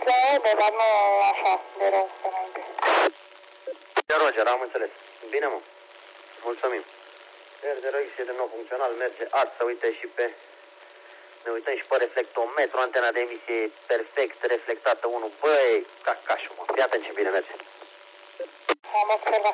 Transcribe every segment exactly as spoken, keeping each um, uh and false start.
la Ede, dar nu așa de rău înainte. De Roger, am înțeles. Bine, mă. Mulțumim. R zero X e de nou funcțional, merge azi, să uite și pe... Ne uităm și pe reflectometru, antena de emisie perfect reflectată unu. Băi, cacașul, mă. Fii atent ce bine merge. Am observat.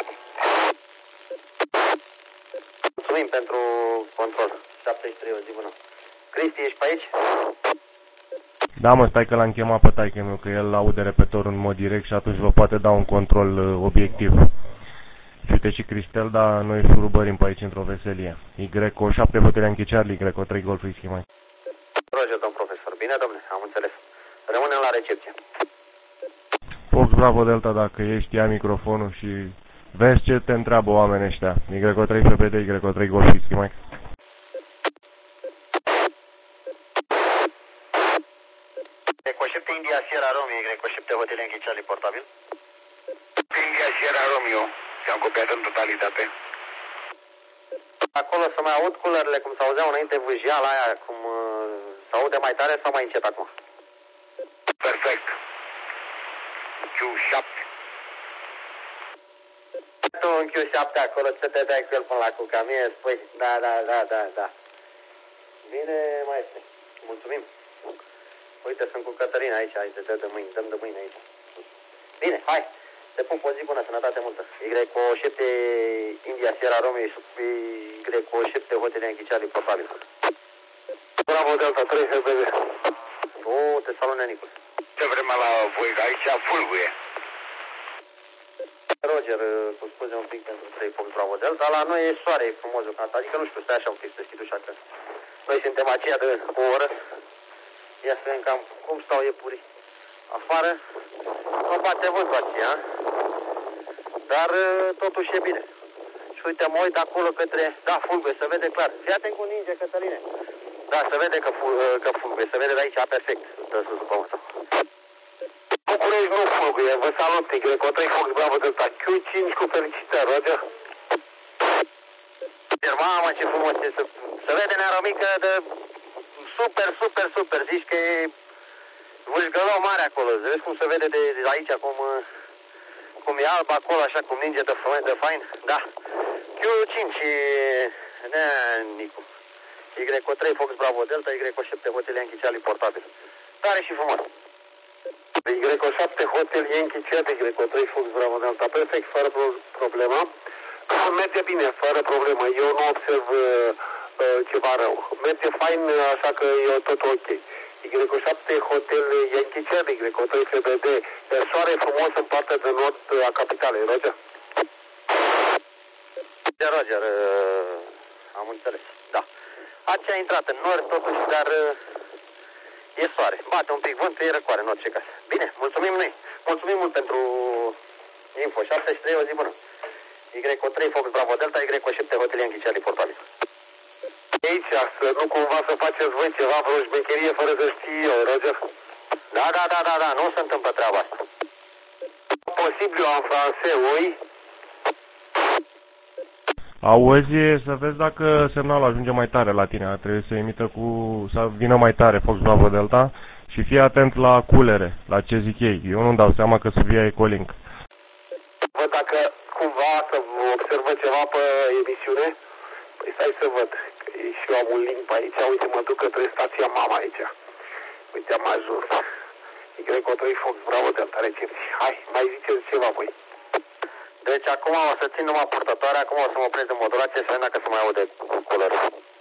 Mulțumim pentru control. șaptezeci și trei, o zi bună. Cristi, ești pe aici? Da, mă, stai că l-am chemat pe taică meu, că el aude repetorul în mod direct și atunci vă poate da un control uh, obiectiv. Și uite și Cristel, dar noi șurubărim pe aici într-o veselie. Y O șapte Hotel Yankee Charlie, Y O trei Golf Whisky Mike. Roger, domn profesor. Bine, domnule, am înțeles. Rămânem la recepție. Fox Bravo Delta, dacă ești, ia microfonul și vezi ce te întreabă oamenii ăștia. Y O trei F B D, Y O trei Golf Whisky Mike. Y O șapte India Sierra Romeo, Y O șapte Hotel Yankee Charlie portabil. India Sierra Romeo, s-am copiat în totalitate. Acolo să mai aud culorile cum s-auzeau înainte vâjeala aia, cum uh, s-aude mai tare sau mai încet acum? Perfect. Q șapte. Tu în Q șapte acolo să te dai cu el până la cuca mie, spui, da, da, da, da, da. Bine, maestre, mulțumim. Uite, sunt cu Cătălina aici, hai, te dă de mâini, dăm de mâini aici. Bine, hai, te pup, o zi bună, sănătate multă. Y O șapte India Sierra Romeo și Y O șapte Hotel Yankee Charlie portabil. Bravo Delta trei F B D. O, te salut, nenicul. Ce vreme la voi, că aici fulguie. Roger, cu scuze un pic pentru trei Fox Bravo Delta, la noi e soare, e frumos deocamdată, adică nu știu, stai așa un pic să știi dușa că noi suntem aceea de o oră. Ia să vedem cam cum stau iepurii afară. Nu bate vântul aceea, dar totuși e bine. Și uite, mă uit acolo către, da, fulguie, se vede clar. Fii atent cu ninge, Cătăline. Da, se vede că, că fulguie, se vede de aici perfect, de sus după ăsta. București nu fulguie, vă salut, Y O trei Fox Bravo Delta, Q cinci cu felicitări, Roger. Mamă, ce frumos e să, să vede nearomică de super, super, super, zici că e vâșgălău mare acolo, vezi cum se vede de, de aici, cum, cum e alb acolo, așa cum ninge de, de fain, da. Q cinci, nea, Nicu. Y O trei Fox Bravo Delta, Y O șapte Hotel Yankee Charlie portabil. Tare și frumos. Y O șapte Hotel Yankee Charlie, Y O trei Fox Bravo Delta, perfect, fără problemă. Merge bine, fără problemă. Eu nu observ uh, ceva rău. Merge fain, așa că e tot ok. Y O șapte Hotel Yankee Charlie, Y O trei F B D, soare frumos în partea de nord a capitalei, Roger. De Roger, uh, am înțeles, da. Ați a intrat în nord, totuși, dar uh, e soare. Bate un pic vântul, e răcoare în orice caz. Bine, mulțumim noi. Mulțumim mult pentru info. șaptezeci și trei, o zi bună. Y O trei Fox Bravo Delta, Y O șapte Hotel Yankee Charlie portabil. Aici, să nu cumva să faceți voi ceva, vreo șmecherie fără să știi eu, Roger? Da, da, da, da, da, nu se întâmplă treaba asta. Posibil în francez, oui? Auzi, să vezi dacă semnalul ajunge mai tare la tine, trebuie să emită cu, să vină mai tare Fox Bravo Delta și fii atent la culere, la ce zic ei. Eu nu-mi dau seama că sub ea e Ecolink. Văd dacă cumva să observă ceva pe emisiune. Păi stai să văd, că și eu am un link pe aici, uite, mă duc către stația mama aici. Uite, am ajuns. Y O trei Fox Bravo Delta, recepție. Hai, mai ziceți ceva voi. Deci acum o să țin numai purtătoarea, acum o să mă opresc de modulație să vedem dacă se mai aude culorile.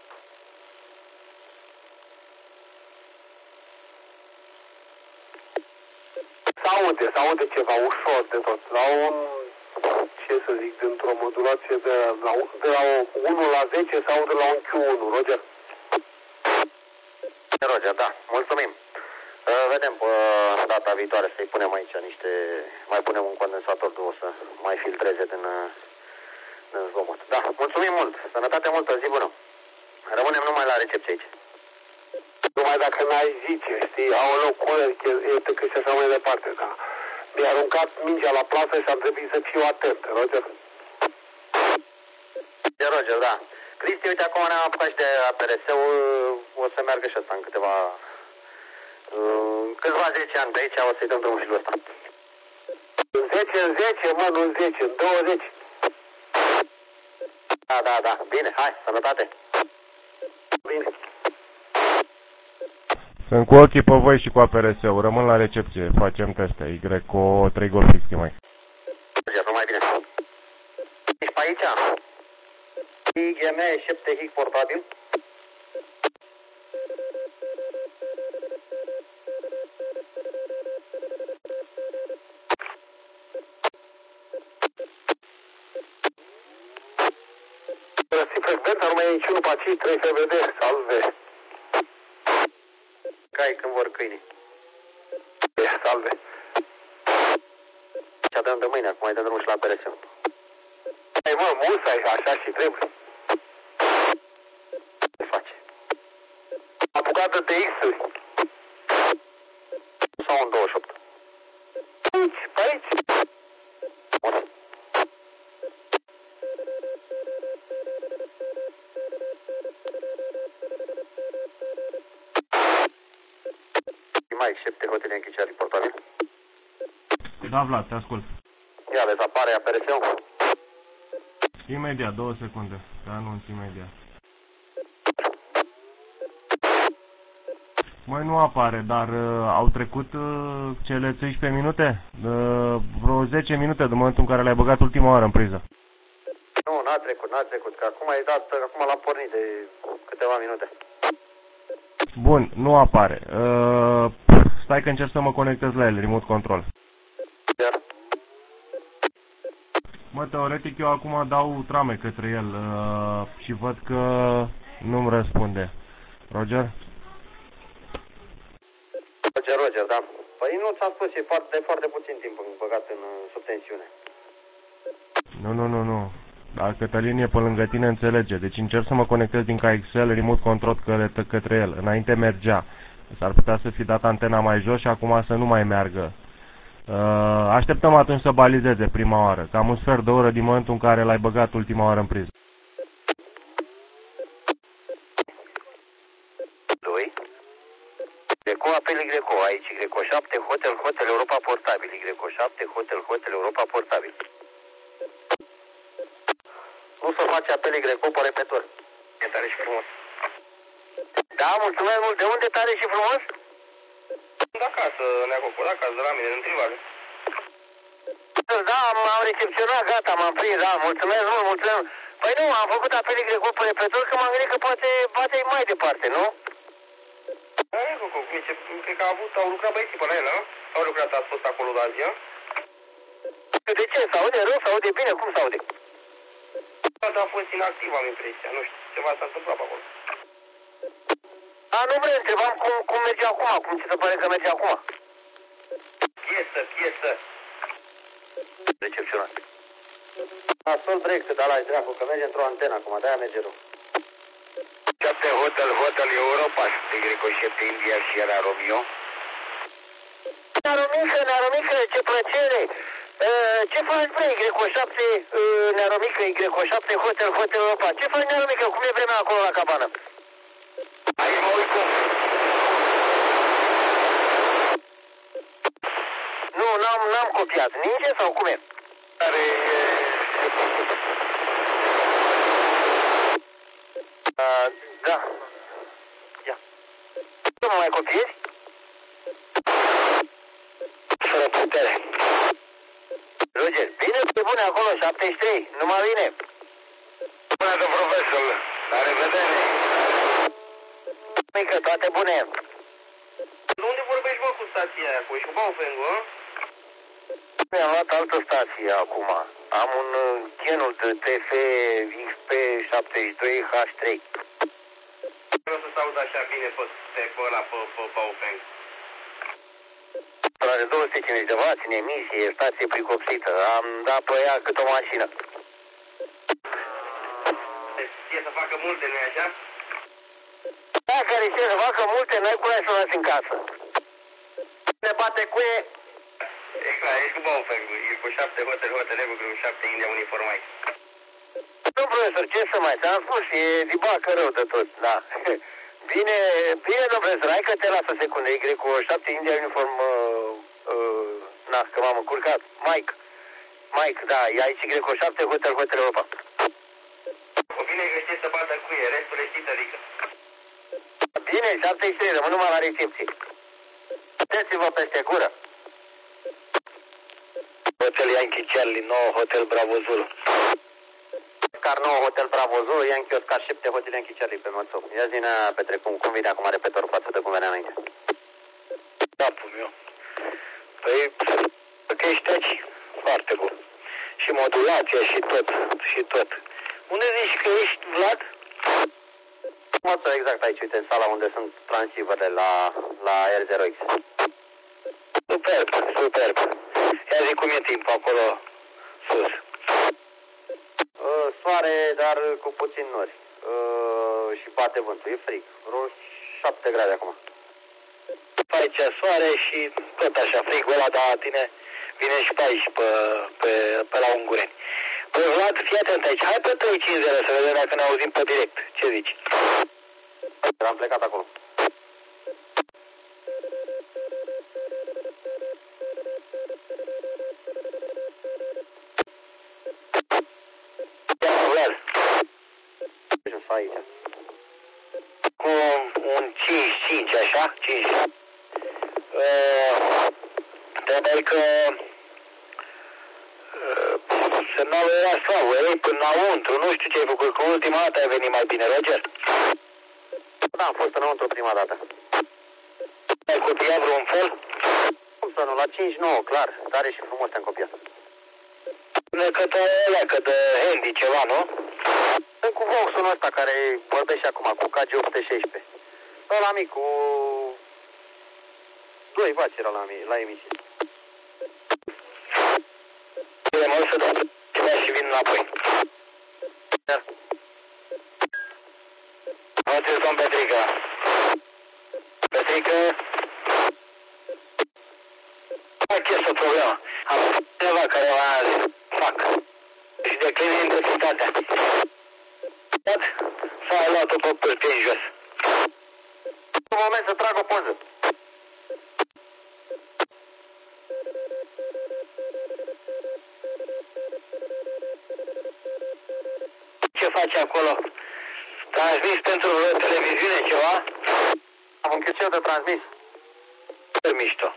S-aude, s-aude ceva ușor de tot. La un, ce să zic, dintr-o modulație de la, de la unu la zece s-aude la un Q unu, Roger. Roger, da, mulțumim. Uh, vedem pe uh, data viitoare să-i punem aici niște, mai punem un condensator două să mai filtreze din, uh, din zgomot. Da, mulțumim mult, sănătate multă, zi bună. Rămânem numai la recepție aici. Numai dacă n-ai zice, știi, aoleu, coleg, e că și așa mai departe, da. Mi-a aruncat mingea la plasă și am trebuit să fiu atent, Roger. De Roger, da. Cristi, uite, acum ne-am apucat și de A P R S-ul, o să meargă și ăsta în câteva, Uh, câțiva zece ani de aici o să-i dăm drumul și lui ăsta. În zece, în zece, mă, nu în zece, în douăzeci. Da, da, da. Bine, hai, sănătate. Bine. Sunt cu ochii pe voi și cu A P R S-ul. Rămân la recepție. Facem teste. Y cu trei Golf X mai. Merge, nu mai bine. Ești pe aici? I G M șapte H portabil. Răsi frecvența, nu mai e niciunul pe aici, trei F V D, salve. Cai când vor câinii. Salve. Ce dăm de mâine, acum îi dăm drumul și la P R S. Hai mă, musai, așa și trebuie. Ce faci? Apucată de X-uri. Sau un douăzeci și opt? Aici, pe aici. Bun. Mai șapte hotele închiciate portabil. Da, Vlad, te ascult. Ia vezi, apare A P R S-ul? Imediat, două secunde. Te anunț imediat. Măi, nu apare, dar uh, au trecut uh, cele treisprezece minute? Uh, vreo zece minute de momentul în care l-ai băgat ultima oară în priză. Nu, n-a trecut, n-a trecut, că acum ai dat, acum l-am pornit de câteva minute. Bun, nu apare. Uh, stai că încerc să mă conectez la el, remote control. Iar? Mă, teoretic eu acum dau trame către el uh, și văd că nu-mi răspunde. Roger? Roger, Roger, da. Păi nu ți-am spus, e foarte, foarte puțin timp băgat în sub tensiune. Nu, nu, nu, nu. Dar Cătălin e pe lângă tine, înțelege. Deci încerc să mă conectez din K X L, remote control către, către el. Înainte mergea. S-ar putea să fi dat antena mai jos și acum să nu mai meargă. Uh, așteptăm atunci să balizeze prima oară. Cam un sfert de oră din momentul în care l-ai băgat ultima oară în priză. doi. Greco, apel Greco, aici Greco șapte, Hotel, Hotel Europa portabil. Greco șapte, Hotel, Hotel Europa portabil. Nu să face apel Greco pe repetor. E tare și frumos. Da, mulțumesc mult. De unde tare și frumos? De acasă, Neacocu, de acasă, de la mine, în Trivale. Da, m-am recepționat, gata, m-am prins, da, mulțumesc mult, mulțumesc. Păi nu, am făcut apel Greco pe repetor că m-am gândit că poate, poate e mai departe, nu? Da, Neacocu, cred că a avut, au lucrat băieții pe la el, nu? Au lucrat, a spus acolo de azi, De ce? S-aude rău? S-aude bine? Cum s-aude? Da, a fost inactiv, am impresia, nu știu, ceva s-a întâmplat pe acolo. A, nu vreau, întrebam cum, cum merge acum, cum ți se pare că merge acum? Piesă, piesă. Recepționat. Asol break, să da la dracu, că merge într-o antenă acum, de-aia merge rău. șapte Hotel, Hotel Europa, Greco șapte India și era Romeo. Nearomică, Nearomică, ce plăcere! Uh, ce faci, bre, Greco șapte, uh, Nearomică, Greco șapte, Hotel, Hotel Europa? Ce faci, Nearomică, cum e vremea acolo la cabană? Aici mă uit cum. Nu, n-am, n-am copiat. Ninge sau cum e? Care e... Uh, da. Ia. Nu mă mai copiezi? Fără putere. Roger, bine pe bune acolo, șaptezeci și trei, numai bine. Bună de profesor, la revedere. Mică, toate bune. De unde vorbești, mă, cu stația aia, cu și cu Baufeng, hă? Mi-am luat altă stație acum. Am un uh, genul de T F X P șaptezeci și doi H trei. Vreau să-ți aud așa bine pe, pe, pe ăla, pe, pe Baufeng. Are două sute cincizeci de wați în emisie, stație pricopsită. Am dat pe ea cât o mașină. Știe să facă multe, nu-i așa? Da, care știe să facă multe, n-ai curaj să o lași în casă. Ne bate cu e. Da, ești cu Baufeng, e cu șapte Hotel, Hotel, cu șapte India uniformai. Nu, profesor, ce să mai, ți-am spus, e dibacă rău de tot, da. Bine, bine, domnule Zrai, că te lasă secunde. Y cu șapte, India Uniform, uh, uh, na, că m-am încurcat. Mike, Mike, da, e aici Y cu șapte, Hotel, Hotel Europa. O bine că știi să bată cu ei, restul le știi tărică. Bine, șapte și trei, rămân numai la recepție. Puteți-vă peste gură. Hotel Yankee Charlie nouă, Hotel Bravo Zulu. Oscar nouă, Hotel Bravo Zulu, Yankee Oscar șapte, Hotel Yankee Charlie pe Mățău. Ia zi, nea, Petre, cum, cum vine acum repetorul față de cum venea înainte? Capul meu. Păi, că ești aici, foarte bun. Și modulația și tot, și tot. Unde zici că ești, Vlad? Mățău, exact aici, uite, în sala unde sunt transceiverele la, la R zero X. Superb, superb. Ia zi cum e timpul acolo sus. Uh, soare, dar cu puțin nori. Uh, și bate vântul, e frig. Vreo șapte grade acum. Aici soare și tot așa frigul ăla, dar la tine vine și pe aici, pe, pe, pe la Ungureni. Păi Vlad, fii atent aici, hai pe trei cinci zero să vedem dacă ne auzim pe direct. Ce zici? Am plecat acolo. Vlad. Aici. Cu un cinci cinci, așa? cinci. Uh, Trebuie că uh, semnalul era slab, erai până înăuntru, nu știu ce ai făcut, că ultima dată ai venit mai bine, Roger. Da, am fost înăuntru prima dată. Ai copiat vreun fel? Cum să nu, la cinci nouă, clar, tare și frumos te-am copiat. Spune că te leacă de handy ceva, nu? Sunt cu Vox-ul ăsta care vorbește acum, cu K G opt șaisprezece. Ăla mic, cu... Doi vaci era la, la emisie. Bine, mă duc să dau ceva și vin înapoi. Da. Mă ți-l domn Petrică. Petrică... Fac este o problemă. Am făcut ceva care m-a zis, fac. Și declin intensitatea. S-a luat-o pe pârtie în jos. Un moment să trag o poză. Ce faci acolo? Transmis pentru televiziune ceva? Am închis eu de transmis. Super mișto.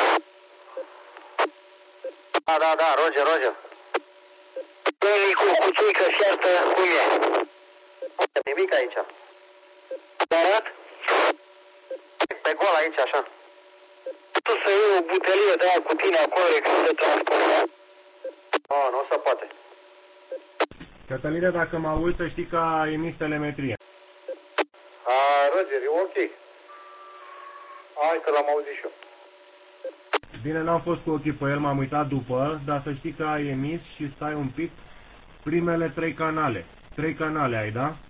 Da, da, da, Roger, Roger. Nicu, cu țuică fiartă, cum e? Nimic aici. Arat? Pe gol aici, așa. Tu să iei o butelie de aia cu tine acolo, când se transportă? Oh, nu se poate. Cătăline, dacă mă auzi, să știi că a emis telemetrie. A, Roger, e ok. Hai că l-am auzit și eu. Bine, n-am fost cu ochii pe el, m-am uitat după, dar să știi că ai emis și stai un pic primele trei canale. Trei canale ai, da?